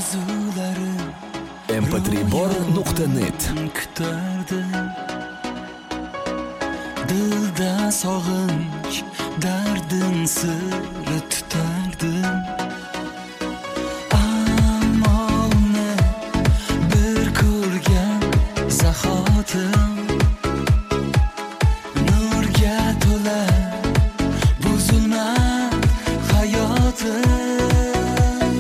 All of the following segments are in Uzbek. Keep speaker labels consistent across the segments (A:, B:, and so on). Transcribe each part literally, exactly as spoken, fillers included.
A: orzularim
B: em pe tre bor nuqta net
A: kutardi. Dilda sog'inch dardin siri tutardim. Ammo uni bir ko'rgan zahotim nurga to'la buzilmas hayotim.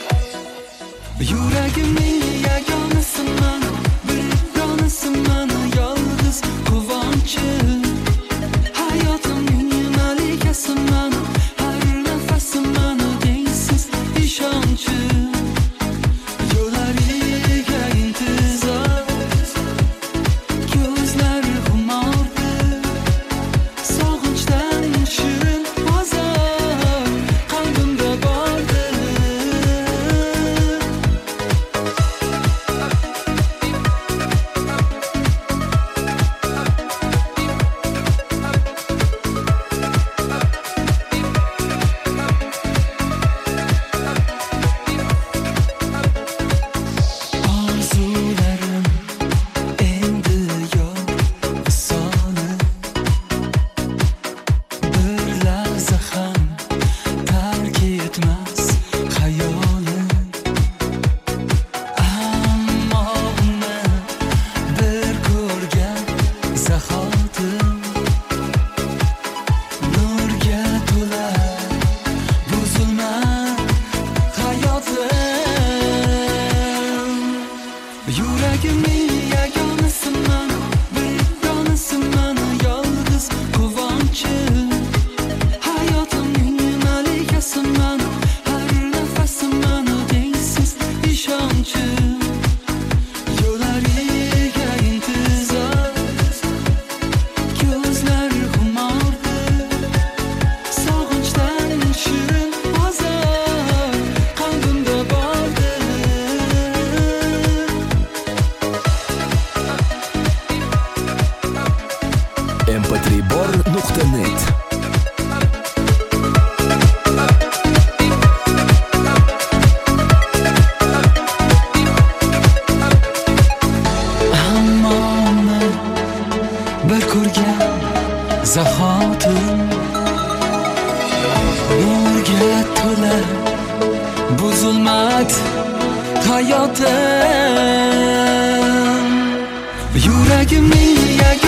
A: Yuragimning yagonasiman, bironasiman, yolg'iz quvonchim. Hayotimning malikasiman, har nafasimman, tengsiz ishonchim. Yo'lariga intizor, ko'zlari xumordi. Sog'inchdan shirin azor qalbimda bordi. Orzularim endi yo'q visoli, bir lahza ham tark etmas xayolim. Ammo uni bir ko'rgan zahotim nurga to'la buzilmas hayotim. Yuragimning yagonasiman, bironasiman, yolg'iz quvonchim. Hayotimning malikasiman, har nafasimman, tengsiz ishonchim. Yo'lariga intizor, ko'zlari xumordi. Sog'inchdan shirin azor qalbimda bordi.
B: em pe tre bor nuqta net
A: Ammo uni bir ko'rgan zahotim nurga to'la buzilmas hayotim. Yuragimning yagona